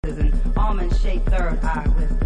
an almond-shaped third eye wisdom.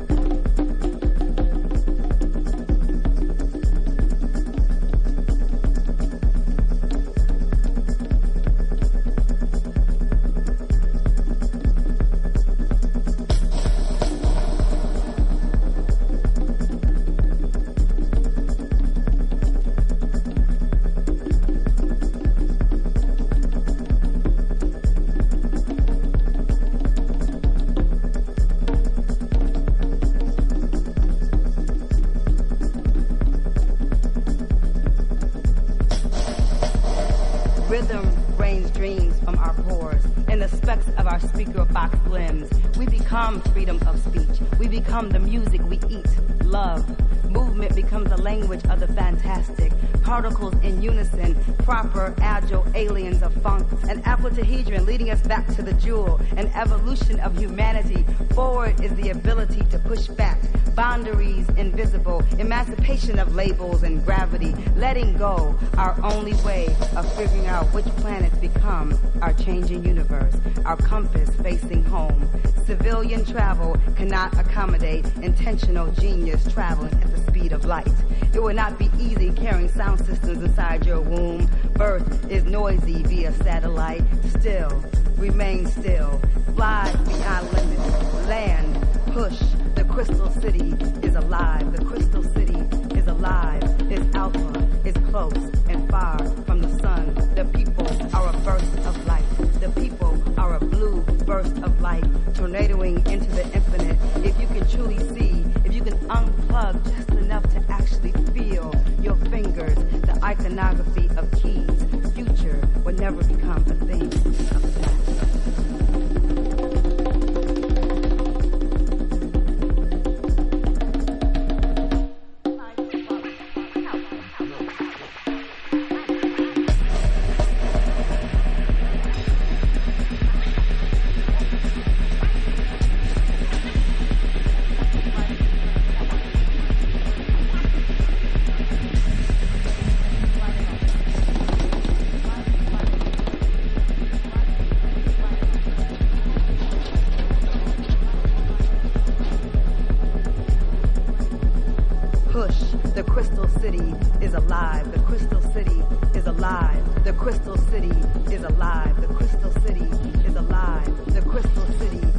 Rhythm rains dreams from our pores. In the specks of our speaker box limbs, we become freedom of speech. We become the music we eat, love. Movement becomes the language of the fantastic. Particles in unison, proper, agile aliens of funk. An aplatahedron leading us back to the jewel. An evolution of humanity. Forward is the ability to push back. Boundaries invisible. Emancipation of labels and gravity. Letting go, our only way of figuring out which planets become our changing universe. Our compass facing home. Civilian travel cannot accommodate intentional genius traveling at the speed of light. It will not be easy carrying sound systems inside your womb. Birth is noisy via satellite. Still, remain still. Fly beyond limits. Land, push. The crystal city is alive. The crystal city is alive. It's alpha, it's close and far from the sun. The people are a burst of light. The people are a blue burst of light, tornadoing into the infinite. If you can truly see, if you can unplug just enough to actually feel your fingers, the iconography of keys, future will never become a thing of the past. The crystal city is alive. The crystal city is alive. The crystal city is alive. The crystal city is alive. The crystal city